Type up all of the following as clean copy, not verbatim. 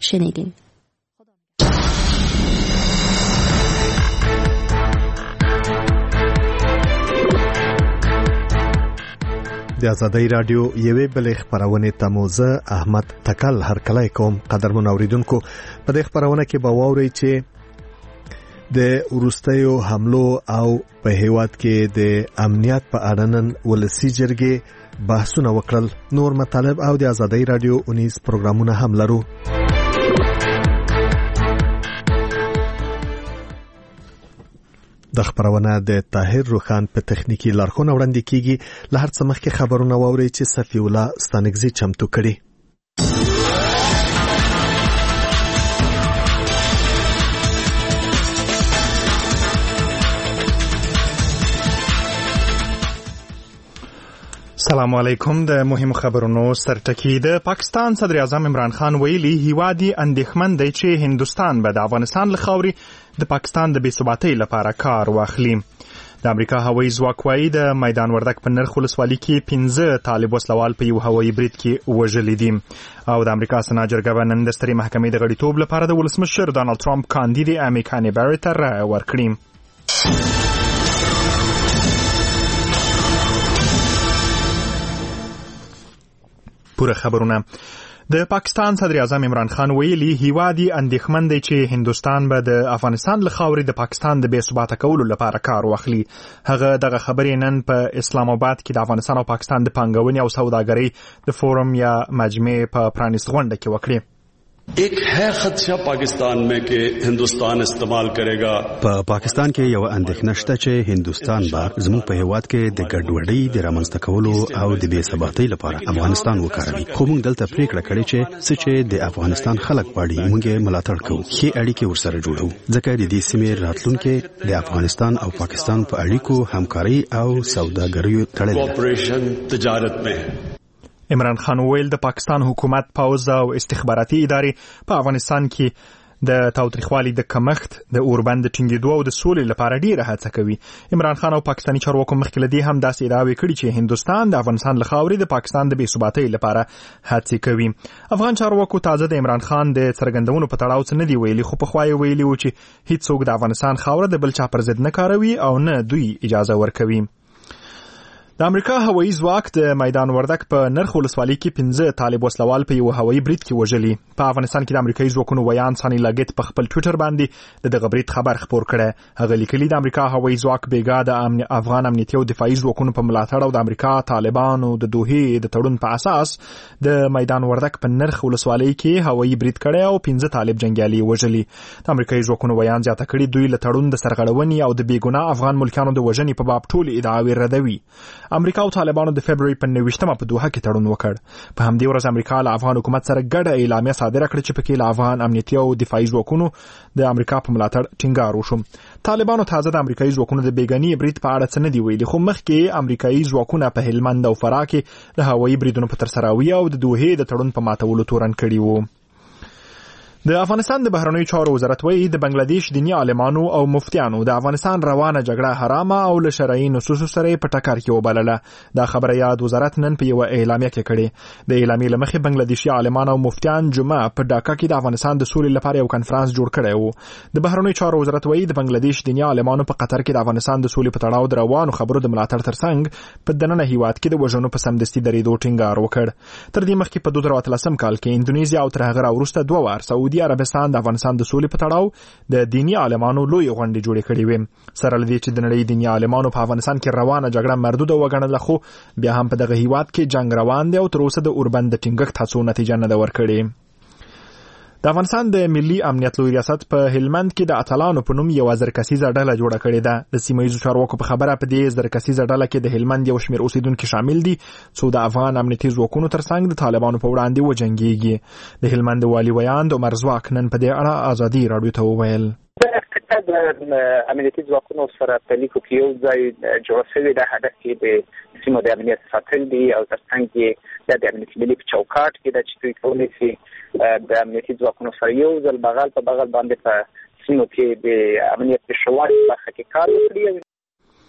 شنیدین. د آزادۍ رادیو یوې بلې خبرونه تموزه احمد تکل هر کله کوم قدرمن اوریدونکو په دې خبرونه کې به واوري چې د ورستیو حملو او په هیواد کې د امنیت په اړه نن ولسی جرګې بحثونه وکړل. نور مطالب او د آزادۍ رادیو 19 پروګرامونه هم لرو. د خبرونه د طاهر روخان په تخنیکی لارښوونه وړاندې کیږي. له هر څه مخکې خبرونه واوري چې صفی الله ستانګزي چمتو کړي. السلام علیکم. د مهمو خبرونو سرټکی. د پاکستان صدر اعظم عمران خان ویلي هیوادي اندېښمن دی چې هندستان به د افغانستان له خاورې د پاکستان د بې ثباتۍ لپاره کار واخلي. د امریکا هوایي ځواک وايي د میدان وردک په نرخ ولسوالۍ کې 15 طالب وسلوال په یو هوایي برید کې وژلي دي. او د امریکا سنا جرګه به نن د سترې محکمې د غړیتوب لپاره د ولسمشر ډانلډ ټرمپ کاندید امی کاني باري ته رایه ورکړي. پوره خبرونه. د پاکستان صدر اعظم عمران خان ویلي هیوادي اندېښمن دی چې هندستان به د افغانستان له خاورې د پاکستان د بې ثباته کولو لپاره کار واخلي. هغه دغه خبرې نن په اسلام آباد کې د افغانستان او پاکستان د پانګونې او سوداګرۍ د فورم یا مجمع په پرانیست غونډه کې وکړي. एक है खदशा पाकिस्तान में कि हिंदुस्तान इस्तेमाल करेगा. په پاکستان کې یو اندېښنه شته چې هندستان به زموږ په هیواد کې د ګډوډۍ د رامنځته کولو او د بې ثباتۍ لپاره افغانستان وکاروي. خو موږ دلته پریکړه کړې چې د افغانستان خلک غواړي موږ یې ملاتړ کوو. ښې اړیکې ورسره جوړو ځکه د دې سیمې راتلونکي د افغانستان او پاکستان په اړیکو همکاري او سوداګرۍ تجارت میں. عمران خان ویل د پاکستان حکومت پوځ او استخباراتي ادارې په افغانستان کې د تاوتریخوالي د کمښت د اوربند ټینګېدو او د سولې لپاره ډیره هڅه کوي. عمران خان او پاکستاني چارواکو مخکې له دې هم داسې ادعاوې کړي چې هندستان د افغانستان له خاورې د پاکستان د بې ثباتۍ لپاره هڅې کوي. افغان چارواکو تازه د عمران خان د څرګندونو په تړاو څه نه دی ویلي، خو پخوا یې ویلي و چې هیڅوک د افغانستان خاوره د بل چا پر ضد نه کاروي او نه دوی اجازه ورکوي. د امریکا هوایي ځواک د میدان وردک په نرخ ولسوالۍ کې 15 طالب وسلوال په یو هوایي برید کې وژلي. په افغانستان کې د امریکایي ځواکونو ویان سانی لاګټ په خپل ټویټر باندې د دغه برید خبر خپور کړی. هغه لیکلي د امریکا هوایي ځواک بیګا د افغان امنیتي او دفاعي ځواکونو په ملاتړ او د امریکا طالبانو د دوحې د تړون په اساس د میدان وردک په نرخ ولسوالۍ کې هوایي برید کړی او 15 طالب جنگیالي وژلي. د امریکایي ځواکونو ویان زیاته کړي دوی له تړون د سرغړونې او د بیګناه افغان ملکانو د وژنې په باب ټول ادعاوې ردوي. امریکا او طالبانو د فبرवरी په 29مه په دوحه کې تړون وکړ. په همدې ورځ امریکا له افغان حکومت سره ګډه اعلامیه صادره کړه چې پکې له افغان امنیتي او دفاعي ځواکونو د امریکا په ملاتړ ټینګار وشو. طالبانو تازه د امریکایي ځواکونو د بیګني برید په اړه څه نه دی ویلي، خو مخکې امریکایي ځواکونه په هلمند او فراه کې د هوایي بریدونو په ترسراوي او د دوحې د تړون په ماتولو تورن کړي وو. د افغانستان د بهرنیو چارو وزارت وایي د بنگلاديش دینی عالمانو او مفتیانو د افغانستان روانه جګړه حرامه او له شرعي نصوصو سره په ټکر کې وبلله. دا خبره یاد وزارت نن په یو اعلامیه کې کړې. د اعلامیې له مخې بنگلاديشي عالمان او مفتیان جمعه په ډاکا کې د افغانستان د سولې لپاره یو کنفرانس جوړ کړی وو. د بهرنیو چارو وزارت وایي د بنگلاديش دینی عالمانو په قطر کې د افغانستان د سولې په تړاو د روانو خبرو د ملاتړ ترڅنګ په دننه هیواد کې د وژنو په سمدستي درېدو ټینګار وکړ. تر دې مخکې په 2013 کال کې اندونیزیا او تر هغه وروسته 2 وار سعودي عربستان د افغانستان د سولې په تړاو د دینی عالمانو لوی غونډې جوړې کړې وې. سره لدی چې د نړۍ دینی عالمانو په افغانستان کې روانه جګړه مردوده وګڼله، خو بیا هم په دغه هیواد کې جنگ روان دی او تر اوسه د اوربند ټینګښت هڅو نتیجه نه ده ورکړې. د افغانستان د ملي امنیت لوی ریاست په هلمند کې د اتلانو په نوم یو زرکسیزه ډله جوړه کړې ده. د سیمه‌ییزو چارواکو په خبره په دې زرکسیزه ډله کې د هلمند یو شمېر اوسیدونکو شامل دي څو د افغان امنیتي ځواکونو ترڅنګ د طالبانو په وړاندې وجنګېږي. د هلمند والي ویاند عمر ځواک نن په دې اړه آزادي راډیو ته وویل. د امنیتي ځواکونو سره په لیکو کې یو ځای جوړ شوی د هدف کې د سیمو د امنیت ساتل دي او ترڅنګ یې د امنیتي ملي په چوکاټ کې د چې دوی کولی شي د امنیتي ځواکونو سره یو ځل بغل په بغل باندې په سیمو کې د امنیت په شواري برخه کې کار وکړي.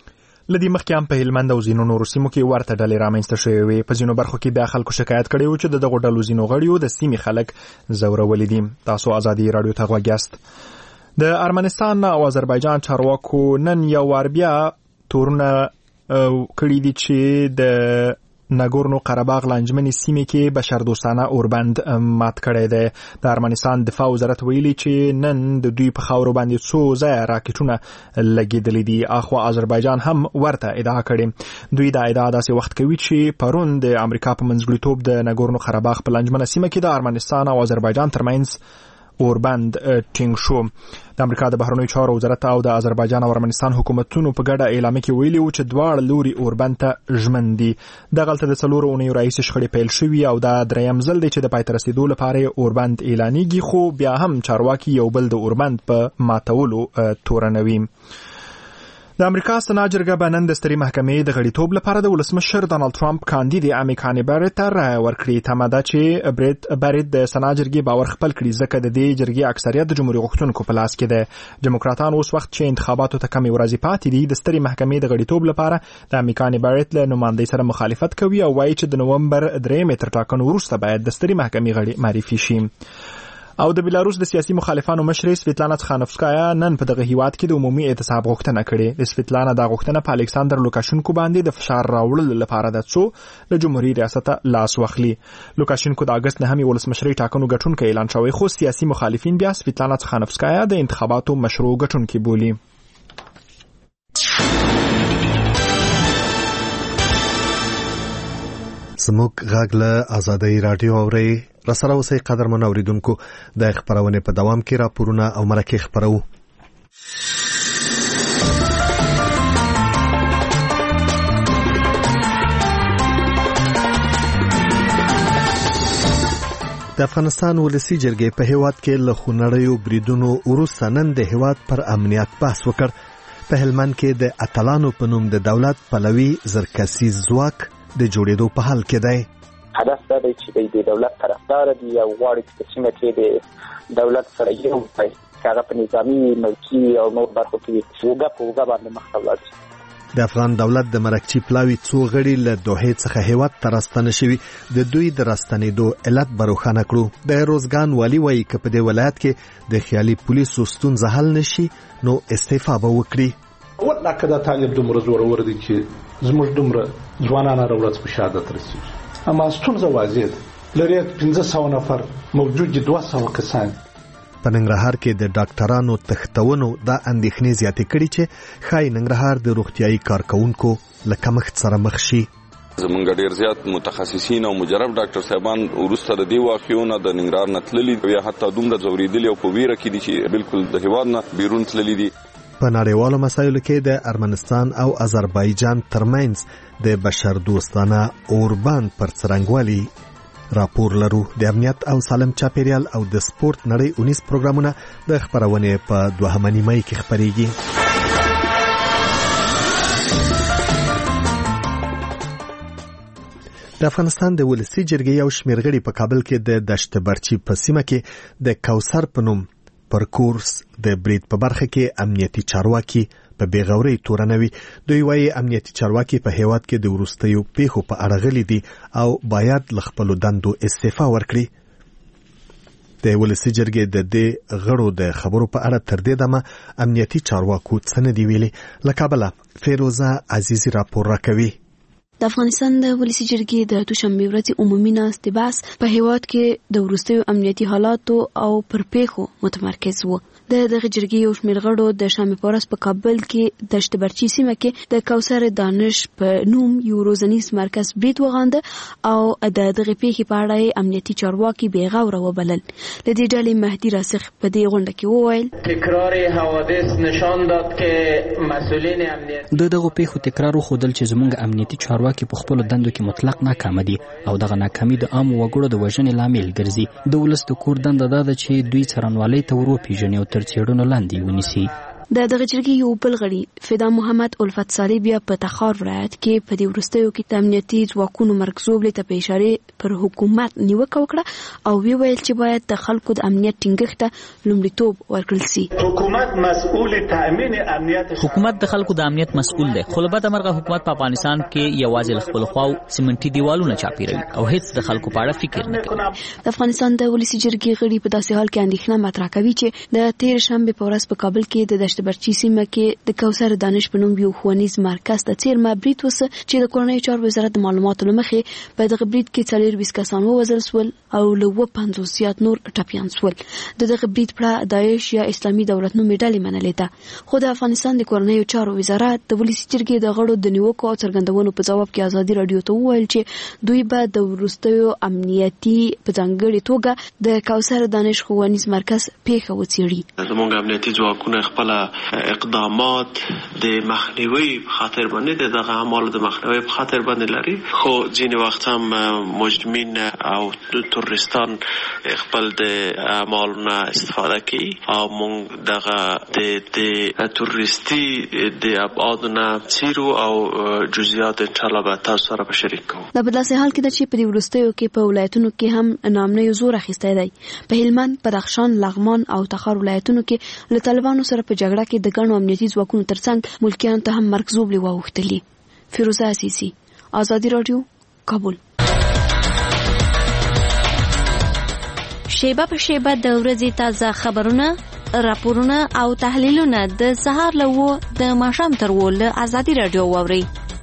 لدی مخکې هم په هلمند او ځینو نورو سیمو کې ورته ډلې رامنځته شوې وې. په ځینو برخو کې بیا خلکو شکایت کړی و چې دغو ډلو ځینو غړیو د سیمې خلک ځورولي دي. تاسو ازادي راډیو ته غوږ یاست. د ارمنستان او آذربایجان چارواکو نن یو وار بیا تورونه کړي دي چې د ناګورنو قرهباغ لانجمنې سیمې کې بشردوستانه اوربند مات کړی دی. د ارمنستان دفاع وزارت ویلي چې نن د دوی په خاورو باندې څو ځایه راکټونه لګېدلي دي. اخوا آذربایجان هم ورته ادعا کړې. دوی دا ادعا داسې وخت کوي چې پرون د امریکا په منځګړیتوب د ناګورنو قرهباغ په لانجمنه سیمه کې د ارمنستان او آذربایجان ترمنځ اوربند ټینګ شو. د امریکا د بهرنیو چارو وزارت او د آذربایجان او ارمنستان حکومتونو په ګډه اعلامیه کې ویلي و چې دواړه لوري اوربند ته ژمن دي. دغلته د 4 اونیو راهیسې شخړې پیل شوي او دا دریم ځل دی چې د پای ته رسېدو لپاره اوربند اعلانېږي، خو بیا هم چارواکي یو بل د اوربند په ماتولو تورنوي. د امریکا سنا جرګه به نن د سترې محکمې د غړیتوب لپاره د ولسمشر ډانلډ ټرمپ کاندید امي کاني بیرت ته رایه ورکړي. تمه ده چې بیرت د سنا جرګې باور خپل کړي، ځکه د دې جرګې اکثریت د جمهوریت غوښتونکو په لاس کې دی. ډیموکراتان اوس وخت چې انتخاباتو ته کمې ورځې پاتې دي د سترې محکمې د غړیتوب لپاره د امي کاني بیرت له نمایندګۍ سره مخالفت کوي او وایي چې د نومبر 3 تر ټاکنو وروسته باید د سترې محکمې غړي معرفي شي. او د بیلاروس د سیاسي مخالفانو مشر سویتلانا تخانوفسکایا نن په دغه هیواد کې د عمومي اعتصاب غوښتنه کړې. د سویتلانا دا غوښتنه په الکساندر لوکاشنکو باندې د فشار راوړلو لپاره ده څو له جمهوریت ریاست لاس واخلي. لوکاشنکو د اگست 9 ولسمشرۍ ټاکنو ګټونکی اعلان شوی، خو سیاسي مخالفین بیا سویتلانا تخانوفسکایا د انتخاباتو مشروع ګټونکی بولي. زموږ غږ له ازادي راډیو اوري رسره اوسئ. قدرمن اوریدونکو، د خبرونه په دوام کې راپورونه او مرکه خبرو. د افغانستان ولسی جرګې په هیواد کې له خونړیو بریدونو وروسته نن د هیواد پر امنیت بحث وکړ. په هلمند کې د اتلانو په نوم د دولت پلوي زرکسیز ځواک د جوړېدو په حال کې دی. هدف دا دی چې د دولت طرفدار دي او غواړي چې څنګه چې د دولت سره یو ځای هغه په نظامی ملکی او نور برخو کې وګه په وګه باندې مخ ته ولاړ شي. د افغان دولت د مرکچی پلاوی څو غړي له دوحې څخه هیواد ته راستنه شوي. د دوی د راستنېدو علت بروخانه کړو. د روزګان والی وایي چې په دې ولایت کې د خیالي پولیسو ستونزه حل نشي نو استعفا به وکړي. والله کدا طالب دومره زورور دي چې زموږ دومره ځوانان راوړل په شهادت رسیږي. اما ستونزه واضح ده. لري 1500 نفر موجود دي 200 کسان. په ننګرهار کې د ډاکټرانو تختونو د اندېښنې زیاتې کړي چې خای ننګرهار د روغتيایي کارکونکو له کمښت سره مخ شي. زمونږ ډیر زیات متخصصین او مجرب ډاکټر صاحبان ورسته د دی واقعونه د ننګرهار نتللي یا حتی دومره زوریدلي او په ویره کې دي چې بالکل د هیواد نه بیرون تللي دي. په نړیوالو مسایلو کې د ارمنستان او آذربایجان ترمنځ د بشردوستانه اوربند پر څرنګوالي راپور لرو. د امنیت او سالم چاپیریال او د سپورت نړۍ 19 پروګرامونه د خبرونه په 2 مې کې خبريږي. د افغانستان د ولسی جرګې یو شمیرغړي په کابل کې د دشت برچی په سیمه کې د کوثر په نوم پر کورس د برید په برخه کې امنیتي چارواکي په بیغوري تورنوي. دوی وايي امنیتي چارواکي په هیواد کې د ورستیو پیښو په اړه غلي دي او باید لخپلو دندو استعفا ورکړي. د ولسی جرګې د دې غړو د خبرو په اړه تر دې دمه امنیتي چارواکو څه نه دی ویلي. له کابله فیروزه عزیزی راپور راکوي. د افغانستان د ولسی جرګې د دوشنبه ورځې عمومي ناستې بحث په هیواد کې د وروستیو امنیتي حالاتو او پر پیښو متمرکز و. دغه جرګې یو شمېر غړو د شنبه په ورځ په کابل کې د دشت برچی سیمه کې د کوثر دانش په نوم یو روزنیز مرکز برید وغانده او دغه پیښې په اړه امنیتي چارواکي بیغوره وبلل. د دې ډلې مهدي راسخ په دې غونډه کې وویل تکرار حوادث نشان داد که مسئولین امنیت دغه پیښو تکرار خودل چې زموږ امنیتي چارواکي په خپل دندو کې مطلق ناکام دي او دغه ناکامي د عام وګړو د وژنې لامل ګرځي. د ولس د کور دنده ده چې دوی څرنوالۍ ته ورو پیژني او تر څېړنو لاندې ونیسي. د دغه جرګې یو بل غړي فدا محمد الفت صالح بیا په تخار ولایت کې په دې وروستیو کې د امنیتي ځواکونو مرکزوب ته په اشاره پر حکومت نیوکه وکړه او ویل چې باید د خلکو د امنیت ټینګښت ته لومړیتوب ورکړل شي. حکومت مسؤل تامین امنیت، حکومت د خلکو د امنیت مسؤل دی، خو لبد مرغه حکومت په افغانستان کې یوازې خپل خواو سیمنټي دیوالونه چاپیروي او هیڅ د خلکو په اړه فکر نه کوي. د افغانستان د ولسی جرګې غړي په داسې حال کې اندېښنه مطرح کوي چې د تیر شنبه په ورځ په کابل کې د دشت برچی سیمه کې د کوثر دانش په نوم یو ښوونیز مرکز ته څیرمه برید وسه چې د کورنۍ چارو وزارت د معلوماتو لمخې په دغه برید کې 420 کسان ووژل شول او له 50 زیات نور ټپیان شول. دغه برید پر داعش یا اسلامي دولت نوم ډلې منلې ده، خو د افغانستان د کورنۍ چارو وزارت د ولسی جرګې د غړو د نیوکو او څرګندونو په جواب کې ازادي رادیو ته وویل چې دوی به د وروستیو امنیتي په ځانګړي توګه د کوثر دانش ښوونیز مرکز پیښه وڅېړي. زموږ امنیتي ځواکونه خپل اقدامات د مخنیوي په خاطر باندې دغه اعمال د مخنیوي په خاطر باندې لري، خو ځینې وخت هم مجرمین او تروریستان خپل د اعمالونه استفاده کوي او موږ دغه د تروریستي د ابعادونه څیرو او جزئیات ان شاء الله به تاسو سره به شریک کوو. دا په داسې حال کې ده چې په دې وروستیو کې په ولایتونو کې هم نامنیو زور اخیستی دی. په هلمند، بدخشان، لغمان او تخار ولایتونو کې له طالبانو سره په جګړه کې د ګڼو امنیتي ځواکونو ترڅنګ ملکیانو ته هم مرکزوب واوښتلي. فیروزه عزیزي، ازادي رادیو، کابل. شیبه په شیبه د ورځې تازه خبرونه، راپورونه او تحلیلونه د سهار له 9 د ماښام تر 10 له ازادي رادیو واورئ.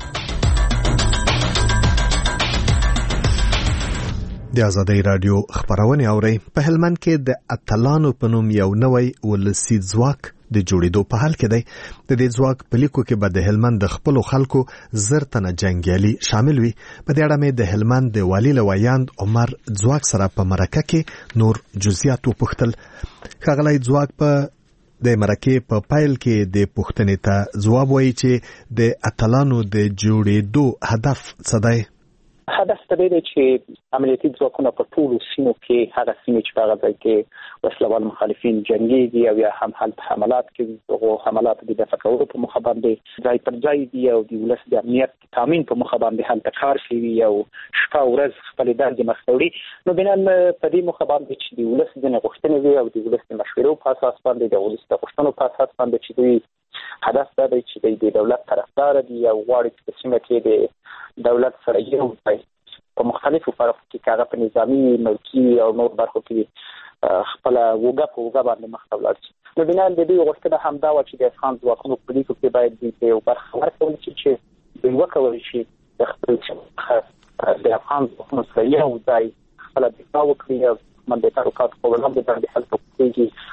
د ازادي رادیو خبرونه اورئ. په هلمند کې د اتلانو په نوم یو نوې ولسی ځواک د جوړېدو په حال کې دی. د دې ځواک په لیکو کې به د هلمند د خپل خلکو زر تنه جنگیالي شامل وي. په دې اړه مې د هلمند د والي لویاند عمر ځواک سره په مرکه کې نور جزئیات وپوښتل. ښاغلی ځواک په د مرکه په پایل کې د پوښتنې ته ځواب وایي چې د اتلانو د جوړېدو هدف څه دی؟ هدف ته دی چې امنیتي ځواکونه په ټولو سیمو کې هغه سیمې چې په هغه ځای کې وسلوال مخالفین جنګېږي او یا هم هلته حملات کوي، هغو حملات د دفع کولو په موخه باندې ځای پر ځای دي او د ولس د امنیت تامین په موخه باندې هلته کار کوي او شپه ورځ خپلې دندې مخته وړي. نو بنا په دې موخه باندې چې د ولس ځینې غوښتنې وي او د ولس د مشورو په اساس باندې د ولس د غوښتنو په اساس باندې چې دوی هدف دا دی چې د دولت طرفدار دي او غواړي چې په سیمه کې د دولت سره یو ځای په مختلفو برخو کې هغه په نظامي، ملکي او نور برخو کې خپل وګه په وګه باندې مخته ولاړ شي. نو بنا د دې غوښتنه همدا وه چې د افغان ځواکونو په لیکو کې باید دوی یو برخه ورکړل شي چې دوی وکولی شي د خپل د افغان ځواکونو سره یو ځای خپله دفاع وکړي او من د تعلقاتو په وړاندې باندې هلته کېږي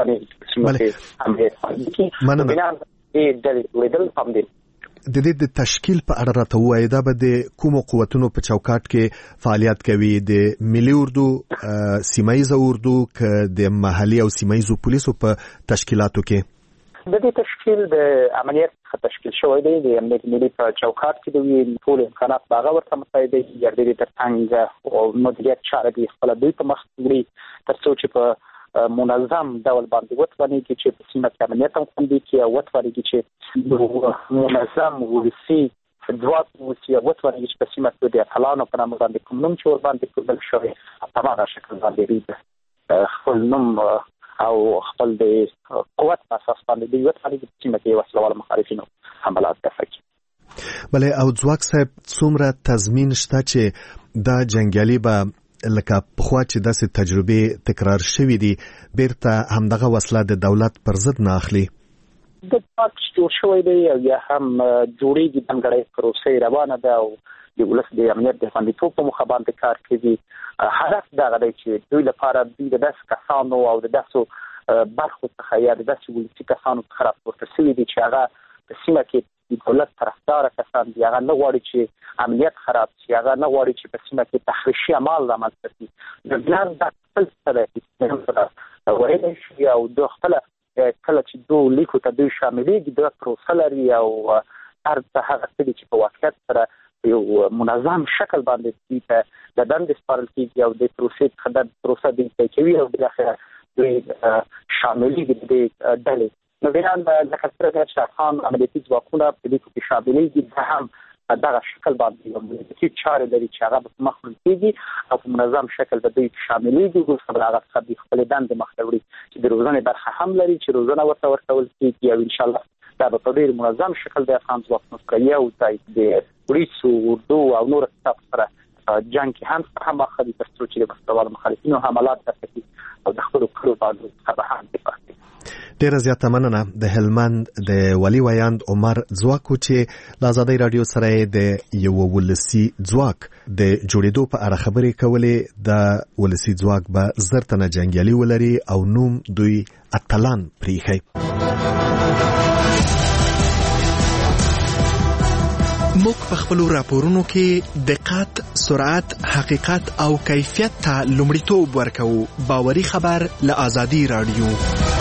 د دې د تشکیل په اړه راته ووایي، دا به د کومو قوتونو په چوکاټ کې فعالیت کوي؟ د ملي اردو، سیمایي اردو، که د محلي او سیمایي پولیسو په تشکیلاتو کې؟ د دې تشکیل د امنیت څخه تشکیل شوی دی. د امنیت ملي په چوکاټ کې د ټول امکانات هغه ورته مساعد دي چې د دې ترڅنګ او مدیریت چارې دي خپل دوی په مخ وړي تر څو چې په منظم ډول باندې وتوانیږي چې په سیمه کې امنیت هم خوندي کړي او وتوانیږي چې منظم ولسي ځواک وتوانیږي چې په سیمه کې د اتلانو په نامه باندې کوم نوم چې ورباندې کړل شوی په هغه شکل باندې خپل نوم او خپل د قوت په اساس باندې دوی وتوانیږي چې سیمه کې وسلوال مخالفینو حملات دفع کړي. بله او ځواک صاحب څومره تضمین شته چې دا جنګیالي به لکه پخوا چې داسې تجربې تکرار شوي دي بیرته همدغه وسله د دولت پر ضد نه اخلي؟ د پاک جوړ شوی دی او یا هم جوړېږي ځانګړې پروسې روانه ده او د ولس د امنیت د خوندیتوب په موخه باندې کار کوي. هدف دا دی چې دوی لپاره دوی د داسې کسانو او د داسې برخو څخه یا د داسې ولسي کسانو څخه راپورته شوي دي چې هغه په سیمه کې د دولت طرفدار کسان دي، هغه نه غواړي چې امنیت خراب شي، هغه نه غواړي چې په سیمه کې تحریشي اعمال رامنځته شي. د ګلان د خپل سره ویلی شي او د خپل کله چې دوی لیکو ته دوی شاملېږي د پروسه لري او هر څه هغه څه دي چې په واقعیت سره یو منظم شکل باندې دوی ته د دندې سپارل کېږي او د پروسې څخه د پروسه دوی طی کوي او بالاخره دوی شاملېږي د دې ډلې نو بیا د کثرت شخصان عملیاتي ځواکونه په دې کې شاملېږي هم دغه شکل باندې چې چاره لري چې هغه په مخ کېږي او په منظم شکل به دوی شاملېږي او خبره هغه خپل خپل دند مخاوري چې د روزنې برخه هم لري چې روزنه ورته ورکول کېږي او ان شاء الله دا په ډېر منظم شکل د افغان ځواکونو سره یو ځای د پولیسو اردو او نور ستاف سره جنگ هم اخلي تر څو چې د بستوال مخالفینو حملات ترسي او د خپل کړو باندې خبره هم دي. ډیره زیاته مننه د هلمند د ولی ویاند عمر ځواک چې د آزادۍ رادیو سره د یو ولسی ځواک د جوړېدو په اړه خبرې کولې. د ولسی ځواک به زرتنه جنگیالي ولري او نوم دوی اتلان پریخي. موږ په خپل راپورونو کې دقت، سرعت، حقیقت او کیفیت ته لومړیتوب ورکوو. باوري خبر له آزادۍ رادیو.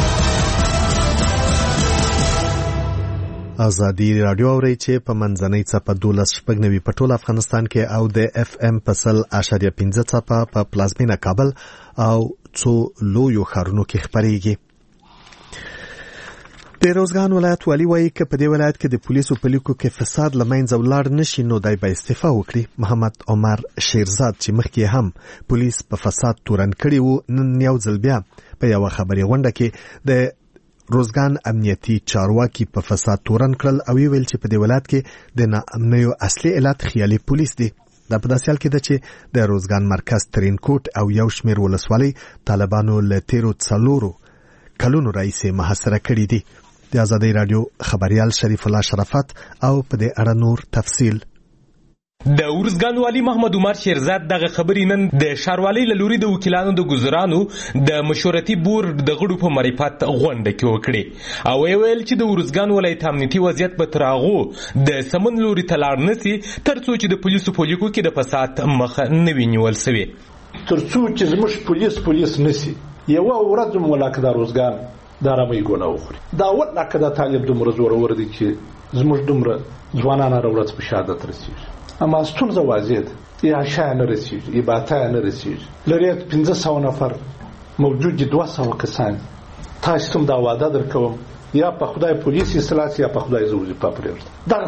آزادی رادیو اوري چې په منځنۍ څپه 12.9 په ټول افغانستان کې او د اف ام په 0.5 څپه په پلازمینه کابل او څو لویو ښارونو کې خبرېږي. د روزګان ولایت والی وایي چې په دې ولایت کې د پولیسو په لیکو کې فساد لمنځه ولاړ نشي نو دای به استعفا وکړي. محمد عمر شیرزاد چې مخکې هم پولیس په فساد تورن کړي وو نن یو ځل بیا په یو خبري غونډه کې د روزګان امنیتي چارواکي په فساد تورن کړل او ویل چې په دې ولایت کې د ناامنیو اصلي علت خیالي پولیس دي. دا په داسې حال کې ده چې د روزګان مرکز ترینکوټ او یو شمېر ولسوالۍ طالبانو له تیرو 4 کلونو راهیسې محاصره کړي دي. د آزادۍ رادیو خبريال شریف الله شرافت او په دې اړه نور تفصیل. د ورزګان والی محمد عمر شیرزاد دغه خبرې نن د ښاروالۍ له لوري د وکیلانو د ګزارانو د مشورتي بورډ د غړو په معرفت غونډه کې وکړي او ویل چې د ورزګان ولایت امنیتي وضعیت به تر هغو د سمون لوري ته لاړ نشي تر څو چې د پولیسو په لیکو کې د فساد مخه نه وي نیول شوی. تر څو چې زموږ پولیس نشي یو ورځ ملاک د روزګان دا رامي ګونه وخوري. دا ولله کدا طالب دومره زورور دي چې زموږ دومره ځوانان راوړل په شهادت رسیږي. اما ستونزه واضح ده یا شای نه رسیږي یا باتا نه رسیږي. لري 1500 نفر موجود دي 200 کسان. تاسو ته دا وعده درکوم یا په خدای پولیس اصلاح یا په خدای زوجي پاپریږي. دا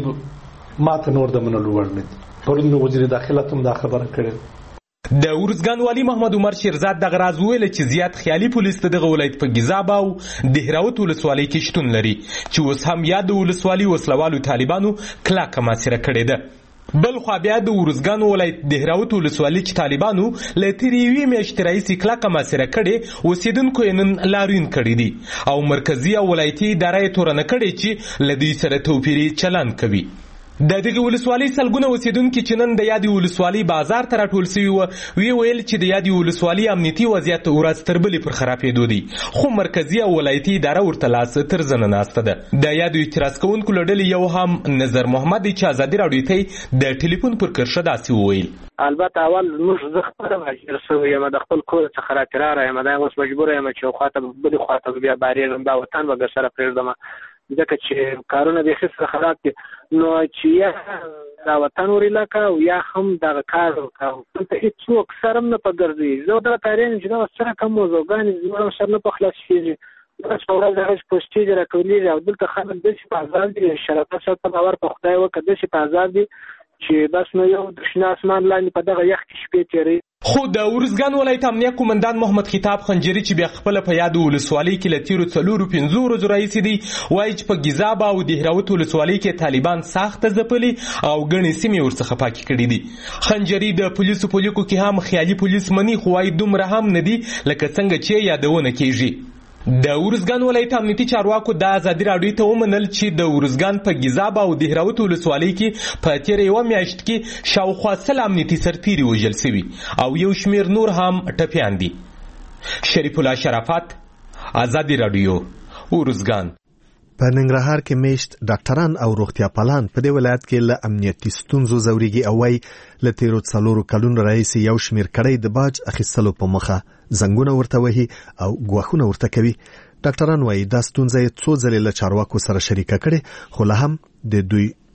خبرې ماته نور د منلو وړ نه دي. پرون وزیر داخله هم دا خبره کړې. د ورزګان والی محمد عمر شیرزاد دغه راز ویل چې زیات خیالي پولیس ته دغه ولایت په ګیزاب او د هراوت ولسوالۍ کې شتون لري چې اوس هم یا د ولسوالۍ وسلوالو طالبانو کلاکه محاصره کړې ده. بل خو بیا د ورزګان ولایت د هراوت ولسوالۍ چې طالبانو له تیرې یوې میاشتې راهیسې کلاکه محاصره کړې اوسېدونکو یې نن لاروین کړي دي او مرکزي او ولایتي اداره یې تورنه کړې چې له دوی سره توپیري چلند کوي. د دغه ولسوالۍ سلګونه اوسیدونکو چې نن د یادې ولسوالۍ بازار ته راټول شوي ویل چې د یادې ولسوالۍ امنیتي وضعیت ورځ تر بلې پر خرابېدو دی خو مرکزي او ولایتي اداره ورته لاس تر زنه ناسته ده. د یادو اعتراض کوونکو له ډلې یو هم نظر محمد چې آزادۍ راډیو ته د ټلیفون پر کرښه داسې وویل. البته اول موږ زه خپله مجبور شوی یم د خپل کور څخه راکراره یم دا اوس مجبوره یم چې خواته بلې خواته بیا بارېږم دا وطن به درسره پرېږدم ځکه چې کارونه بیخي سره خراب دي نو چې یا دا وطن ورېلکه او یا هم دغه کار وکړو ته هېڅوک سره هم نه په ګرځي زه دغه تاریخ چې دغه سره کوم موضوعګانې زموږ هم سره نه په خلاص کېږي ورځ په ورځ هغه پوسټېج راټولېږي او دلته خلک داسې په ازاد دي شرکت سره په باور په خدای وکړه داسې په ازاد دي چې بس نو یو د شنه اسمان لاندې په دغه یخ کې شپې تېروي. خو د ورزګان ولایت امنیه قومندان محمد خطاب خنجری چې بیا خپل په یاد ولسوالۍ کې له تیرو 4-5 ورځو راهیسې دی وایي چې په ګیزاب او د هراوت ولسوالۍ کې طالبان سخته ځپلي او ګڼې سیمې ورڅخه پاکې کړي دي. خنجری د پولیسو په لیکو کې هم خیالي پولیس مني خو وایي دومره هم نه دي لکه څنګه چې یادونه کېږي. د ورزګان ولایت امنیتي چارواکو د آزادۍ راډیو ته ومنل چې د ورزګان په ګیزاب او د هراوت ولسوالۍ کې په تېره یوه میاشت کې شاوخوا 100 امنیتي سرتیري وژل شوي او یو شمېر نور هم ټپیان دي. شریف الله شرافت، آزادۍ راډیو، ورزګان. په ننګرهار کې میشت ډاکټران او روغتیا پالان په دې ولایت کې له امنیتي ستونزو ځورېږي او وايي له تیرو 4 کلونو راهیسې یو شمېر کړی د باج اخیستلو په مخه زنګونه ورته وهي او ګواښونه ورته کوي. ډاکټران وايي دا ستونزه یې څو ځلې له چارواکو سره شریکه کړې خو لا هم د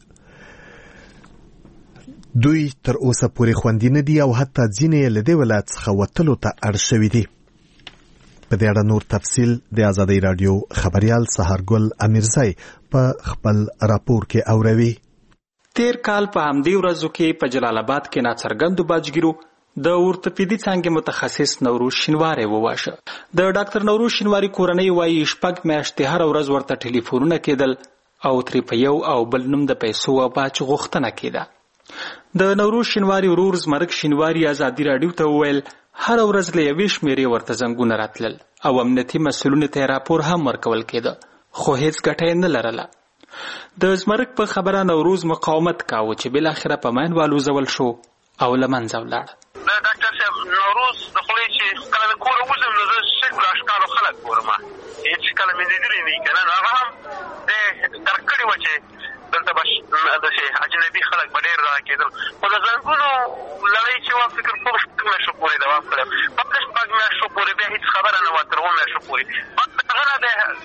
دوی تر اوسه پورې خوندي نه دي او حتی ځینې یې له دې ولایت څخه وتلو ته اړ شوي دي. په دې اړه نور تفصیل د آزادۍ رادیو خبريال سحرګل امیرزای په خپل راپور کې اوروي. تیر کال په همدې ورځو کې په جلال آباد کې ناڅرګندو باجګیرو د اورتوپیدي څانګې متخصص نوروز شینواری وواژه. د ډاکټر نوروز شینواری کورنۍ وایي 6 میاشتې هر ورځ ورته ټلیفونونه کېدل او ترې په یو او بل نوم د پیسو او باج غوښتنه کېده. د نوروز شینواری ورور زمرک شینواری آزادي رادیو ته وویل هر ورځ له یوې شمیرې ورته زنګونه راتلل او امنیتي مسؤلینو ته راپور هم ورکول کېده خو هیڅ ګټه یې نه لرله. د زمرک په خبره نوروز مقاومت کاوه چې بالاخره په ماین والوزول شو او له منځه ولاړ. د ډاکټر صاحب نوروز د خولې چې کله د کوره وځم نو زه شکل اشکالو خلک ګورم هېڅ کله مې لیدلي نه که نه هغه هم د درک کړي وه چې دلته به داسې اجنبي خلک به ډېر دغه کېدل خو د زنګونو لړۍ چې وه فکر کوم 6 میاشتو پورې دوام کړی په 6 میاشتو پورې بیا هېڅ خبره نه وه تر 7 میاشتو پورې هغه نه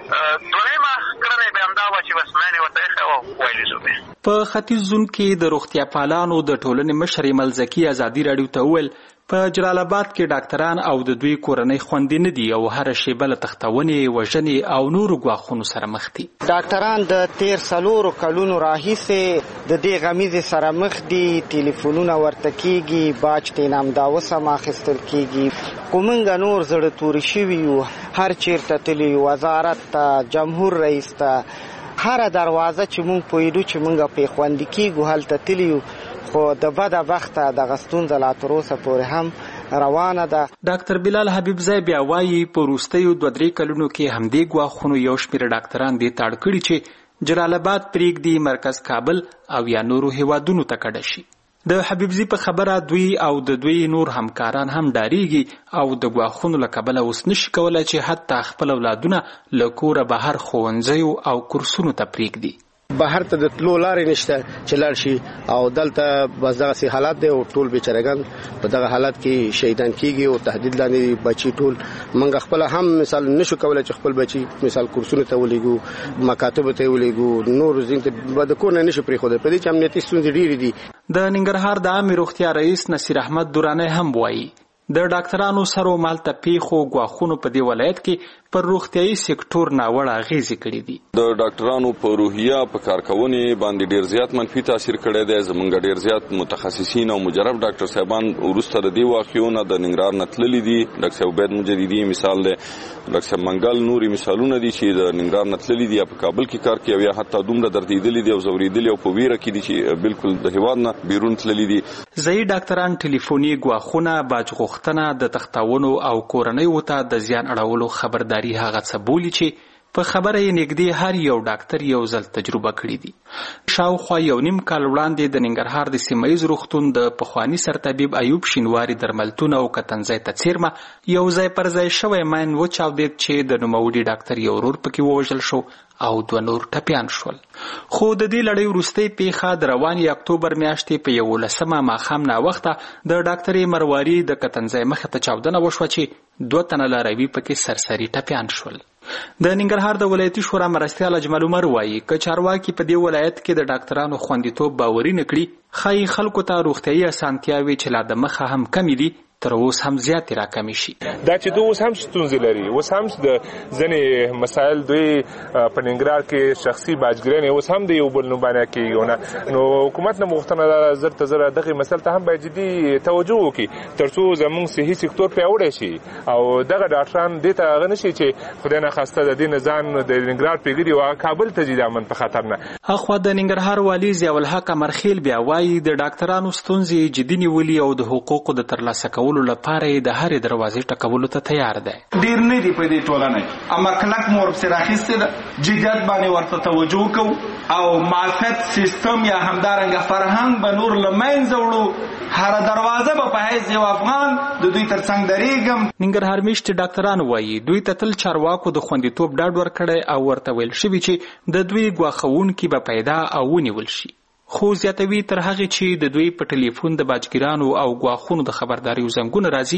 د دویمه کړنه یې بیا همدا وه چې بس مینې ورته ایښی وه ویلې شو بیا. په ختیځ زون کې د روغتیا پالانو د ټولنې مشر ملزکي آزادي رادیو ته وویل په جلال آباد کې ډاکټران او د دوی کورنۍ خوندې نه دي او هر شیبه له تختونې وژنې او نورو ګواښونو سره مخ دي. ډاکټران د تیر 4 کلونو راهیسې د دې غمیزې سره مخ دي. ټلیفونونه ورته کېږي باج ترې نامداوس هم اخیستل کېږي خو موږ نور زړه توري شوي یو هر چېرته تللي یو وزارت ته جمهور رئیس ته هره دروازه چې موږ پوهېدو چې موږ پرې خوندي کېږو هلته تللي یو خو د بده وخته دغه ستونزه لا تر اوسه پورې هم روانه ده. ډاکټر بلال حبیبزی بیا وایي په وروستیو 2-3 کلونو کې همدې ګواښونو یو شمېر ډاکټران دې ته اړ کړي چې جلال آباد پرېږدي مرکز کابل او یا نورو هیوادونو ته کډه شي. د حبیبزی په خبره دوی او د دوی نور همکاران هم ډاریږي او د ګواښونو له کبله اوس نشي کولی چې حتی خپل اولادونه له کوره بهر ښوونځیو او کورسونو ته پرېږدي. بهر ته د تلو لارې نشته چې لاړ شي او دلته بس دغسې حالات دی او ټول بیچارهګان په دغه حالات کې شهیدان کېږي او تهدید لاندې بچي ټول موږ خپله هم مثال نشو کولی چې خپل بچي مثال کورسونو ته ولېږو مکاتبو ته ولېږو نور ځین ته د کور نه نشو پرېښودی په دې چې امنیتي ستونزې ډېرې دي. د ننګرهار د عامې روغتیا رئیس نصیر احمد درانی هم وایي د ډاکټرانو سره مالته پیښو ګواښونو په دې ولایت کې پر روغتیايي سکتور ناوړه اغېزې کړې دي. د ډاکټرانو په روحیه په کارکونې باندې ډیر زیات منفي تاثیر کړی دی. زمونږ ډیر زیات متخصصین او مجرب ډاکټر صاحبان وروسته د دې واقعونو د ننګرهار نه تللي دي. ډاکټر صاحب عبید مجددي مثال دی، ډاکټر صاحب منګل نوري مثالونه دي چې د ننګرهار نه تللي دي یا په کابل کې کار کوي یا حتی دومره دردېدلي دي او ځورېدلي او په ویره کې دي چې بالکل د هېواد نه بیرون تللي دي. ځایي ډاکټران ټلیفوني ګواښونه باج غوښتنه د تختاونو او کورنیو ته د زیان اړولو خبرداري هغه څه بولي چې په خبره یې نږدې هر یو ډاکټر یو ځل تجربه کړې دي. شاوخوا 1.5 کال وړاندې د ننګرهار د سیمهیز روغتون د پخواني سرطبیب ایوب شینواری درملتون او کتنځای ته څیرمه یو ځای پر ځای شوی ماین وچاودېد چې د نوموړي ډاکټر یو ورور پکې ووژل شو او 2 نور ټپیان شول. خو د دې لړۍ وروستۍ پیښه د روانې اکتوبر میاشتې په 11 ماښام ناوخته د ډاکټرې مرواري د کتنځای مخې ته چاودنه وشوه چې 2 تنه لاروي پکې سرسري ټپیان شول. د ننګرهار د ولایتي شورا مرستیال اجمل عمر وایي که چارواکي په دې ولایت کې د ډاکټرانو خوندیتوب باوري نه کړي ښایي خلکو ته روغتیايي اسانتیاوې چې لا د مخه هم کمې دي تر اوس هم زیاتې راکمې شي. دا چې دوی اوس هم ستونزې لري، اوس هم د ځینې مسایل دوی په ننګرهار کې شخصي باجګرانې اوس هم د یو بل نوم باندې کېږي. نو حکومت نه غوښتنه ده زر ته زر دغې مسایل ته هم باید جدي توجه وکړي تر څو زموږ صحي سکتور پیاوړی شي او دغه ډاکټران دې ته هغه نه شي چې خدای ناخواسته د دې نه ځان د ننګرهار پرېږدي او کابل ته ځي د امن په خطر نه. اخوا د ننګرهار والي ضیاءالحق امرخیل بیا وایي د ډاکټرانو ستونزې جدي نیولي او د حقوقو د ترلاسه کولو لپاره یې د هرې دروازې ټکولو ته تیار دی. ډیر نه دی په دې ټولنه اما کلک مور ورسره اخیستې ده، جدیت باندې ورته توجه کوو او معافیت سیستم یا همدارنګه فرهنګ به نور له منځه وړو. هره دروازه به په حیث یو افغان د دوی تر څنګ درېږم. ننګرهار میشتې ډاکټران وایي دوی ته تل چارواکو د خوندیتوب ډاډ ورکړی او ورته ویل شوي چې د دوی ګواښونکي به پیدا او ونیول شي. خو زیاتوي تر هغې چې د دوی په ټلیفون د باجګیرانو او ګواښونو د خبرداریو زنګونه راځي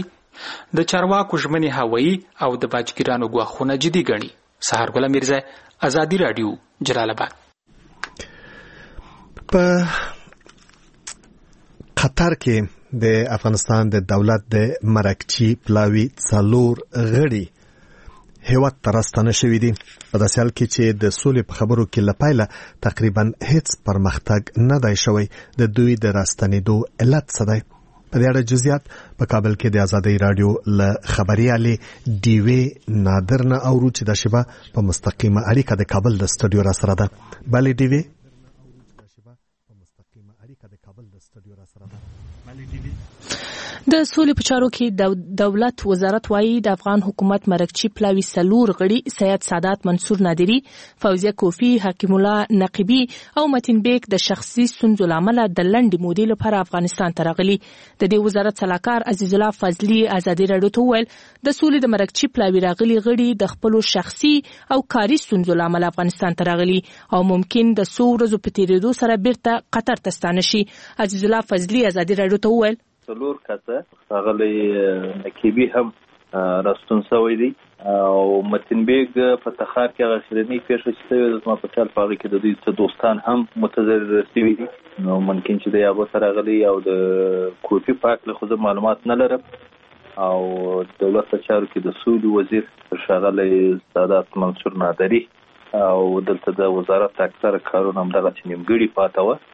د چارواکو ژمنې هوایي او د باجګیرانو ګواښونه جدي ګڼي. سحرګل امیرزی، آزادي راډیو، جلال آباد. په قطر کې د افغانستان د دولت د مرکچی پلاوی څلور غړي هیواد ته راستنه شوي دي. په داسې حال کې چې د سولې په خبرو کې له پیله تقریبا هیڅ پرمختګ نه دی شوی. د دوی د راستنېدو علت څه دی؟ په دې اړه جزئیات په کابل کې د آزادۍ رادیو له خبريالې ډیوې نادر نه اورو چې د شبا په مستقیمه اړیکه د کابل د سټوډیو را سره ده. بلې ډیوې د سولې په چارو کې دولت وزارت وايي د افغان حکومت مرکچی پلاوی سلور غړي سید سادات منصور نادری، فوزیه کوفی، حکیم الله نقیبی او متین بیگ د شخصي ستونزو لامل د لنډې مودې لپاره افغانستان ته راغلي. د دې وزارت سلاکار عزیز الله فضلی آزادۍ رادیو ته وویل د سولې د مرکچی پلاوی راغلي غړي د خپل شخصي او کاري ستونزو لامل افغانستان ته راغلي او ممکن د څو ورځو په تیریدو سره بیرته قطر ته ستانه شي. عزیز الله فضلی آزادۍ رادیو ته وویل څلور کسه ښاغلی نقیبي هم راستون شوی دی او متین بیگ په تخار کې هغه اخرنۍ پیښه چې شوې ده زما په خیال په هغې کې د دوی څه دوستان هم متضرر شوي دي نو ممکن چې دی هغو ته راغلی او د کوفي په هکله خو زه معلومات نه لرم او دولت په چارو کې د سولې وزیر ښاغلی سادات منصور نادري او دلته د وزارت اکثره کارونه همدغسې نیمګړي پاته وه.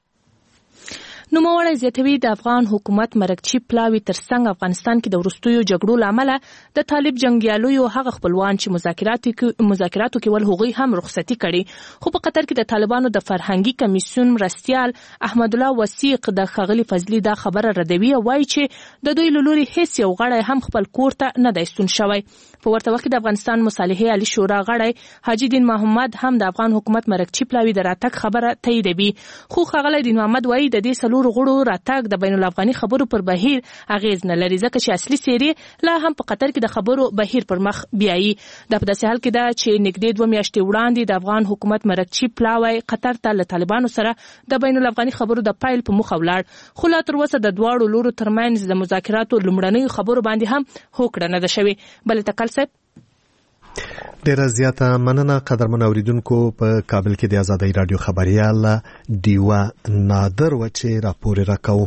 نوموړی زیاتوي د افغان حکومت مرکچی پلاوی ترڅنګ افغانستان کې د وروستیو جګړو لامل د طالب جنگیالیو هغه خپلوان چې مذاکراتو کې ول هغوی هم رخصتي کړي خو په قطر کې د طالبانو د فرهنګي کمیسیون مرستیال احمد الله وثیق د ښاغلي فضلي دا خبره ردوي او وایي چې د دوی له لوري هیڅ یو غړی هم خپل کور ته نه دی ستون شوی. په ورته وخت کې د افغانستان مصالحې عالی شورا غړی حاجي دین محمد هم د افغان حکومت مرکچی پلاوی د راتګ خبره تاییدوي خو ښاغلی دین محمد وایي د دې غړو راتګ د بین الافغاني خبرو پر بهیر اغیز نه لري ځکه چې اصلي سیری لا هم په قطر کې د خبرو بهیر پر مخ بیایي. د په داسې حال کې ده چې نږدې 2 میاشتې وړاندې د افغان حکومت مرکچی پلاوی قطر ته له طالبانو سره د بین الافغاني خبرو د پایل په مخه ولاړ خو لا تر اوسه د دواړو لورو ترمنځ د مذاکراتو لومړنیو خبرو باندې هم هوکړه نه ده شوې. بل تکل صاحب ډیره زیاته مننه قدرمن اوریدونکو. په کابل کې د آزادۍ رادیو خبريال ډیوا نادر و چې راپور راکاو.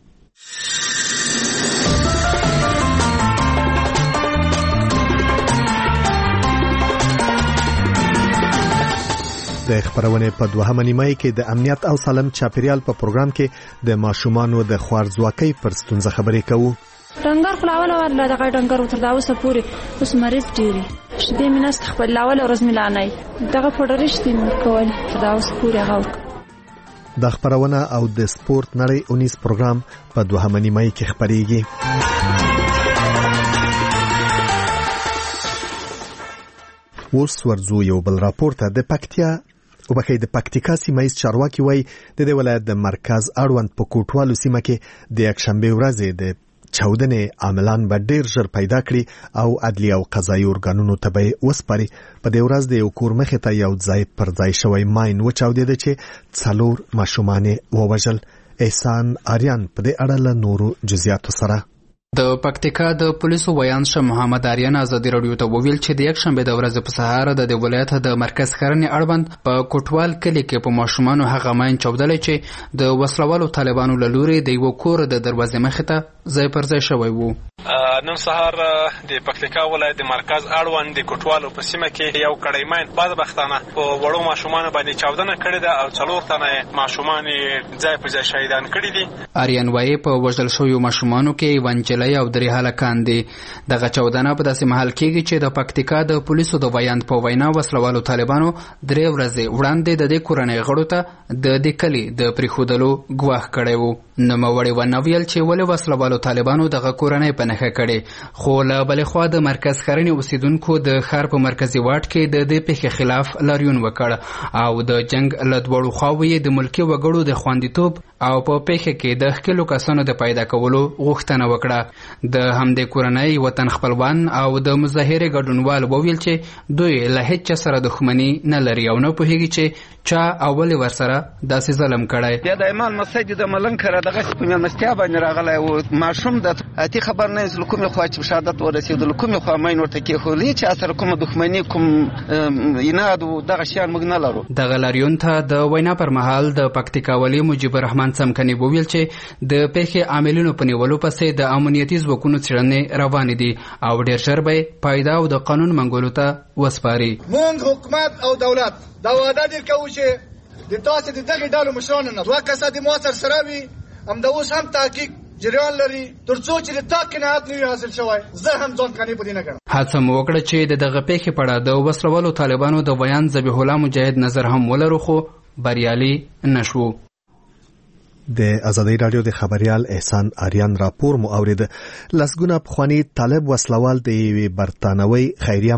د خبرونه په دوهمه نیمه کې د امنیت او سالم چاپیریال په پروګرام کې د ماشومانو د خوارځواکۍ پر ستونزه خبرې کوو. رنګار خلاوله ورله دغه رنګار تر دا اوسه پورې اوس مریض ډیری شدې میناست خپل لاول ورځ ملانای دغه پډرشتي کول تر دا اوسه پورې غو د خبرونه او د سپورت نړۍ 19 پروګرام په دوهمه نیمه کې خبرېږي. اوس ورځو یو بل راپور ته. د پکتیا او بخې د پکتیکا سیمایي چارواکي وای د دې ولایت د مرکز اړوند په کوټوالو سیمه کې د یکشنبه ورځې د چودنې عاملان به ډیر ژر پیدا کړي او عدلی او قضایي ارګانونو ته به وسپاري. په دې ورځ د یو کور مخې ته یو ځای پر ځای شوی ماین وچاودېده چې 4 ماشومان ووژل. احسان آریان په دې اړه له نورو جزئیاتو سره د پکتیکا د پولیسو ویان شه محمد آریان آزادۍ رادیو ته وویل چې د یکشنبه د ورځې په سهار د ولایت د مرکز خرنې اړوند په کوټوال کلی کې په ماشومانو هغه ماین چاودلی چې د وسلوالو طالبانو له لوري د یو کور د دروازې مخې ته ځای پر ځای شوی وو. نن سهار د پکتیکا ولایت د مرکز اړوند د کوټوالو په سیمه کې یو کړی ماین بعض وختانه په وړو ماشومانو باندې چاودنه کړې ده او 4 تنه ماشومان ځای په ځای شهیدان کړي دي. آریان وایي په وژل شویو ماشومانو کې ونجلۍ او درې هلکان دي. دغه چاودنه په داسې محل کېږي چې د پکتیکا د پولیسو د ویاند په وینا وسلوالو طالبانو 3 ورځې وړاندې د دې کورنۍ غړو ته د دې کلي د پریښودلو ګواښ کړی وو. نوموړي ونه ویل چې ولې وسلوالو طالبانو دغه کورنۍ په نښه کړې خو له بلې خوا د مرکز خرنې اوسیدونکو د ښار په مرکزي واټ کې د دې پیښې خلاف لاریون وکړ او د جنگ له دواړو خواوو یې د ملکي وګړو د خوندیتوب او په پیښه کې د ښکېلو کسانو د پیدا کولو غوښتنه وکړه. د همدې کورنۍ وطن خپلوان او د مظاهرې ګډونوال وویل چې دوی له هیڅ سره دښمني نه لري او نه پوهیږي چې چا اول ورسره داسې ظلم کړی. بیا د ایمان مسجد د ملنګ کړه دغه په مېلمستیا باندې راغلی او ماشوم د اتی خبر نه زل کوم خو چې شهادت ورسېدل کوم خو مې نور ته کې خو چې اثر کوم دښمنی کوم یناد دغه شیان موږ نه لرو. د غلاریون ته د وینا پر مهال د پکتیکا ولی مجيب الرحمن سمکني وویل چې د پیښې عاملینو په نیولو پسې د امنیتي ځواکونو څېړنې روانې دي او ډېر ژر به پایدا او د قانون منګولو ته وسپاري. موږ حکومت او دولت دا وعده دي کوو چې د تاسو د دغه ډالو مشرانو نه دوه کسه د موثر سره وي هم د اوس هم تحقیق جریان لري ترڅو چې د تا قناعت نه حاصل شوی زه هم ځان کني په دې نه ګڼم. هڅه مو وکړه چې دغه پیښې په اړه د وسلوالو طالبانو د بیان ذبیح الله مجاهد نظر هم ولرو خو بریالي نشو. د ازادي رادیو د خبريال احسان آریان راپور مو اورید. لسګونه پخوانی طالب وسلوال د برتانوي خیریه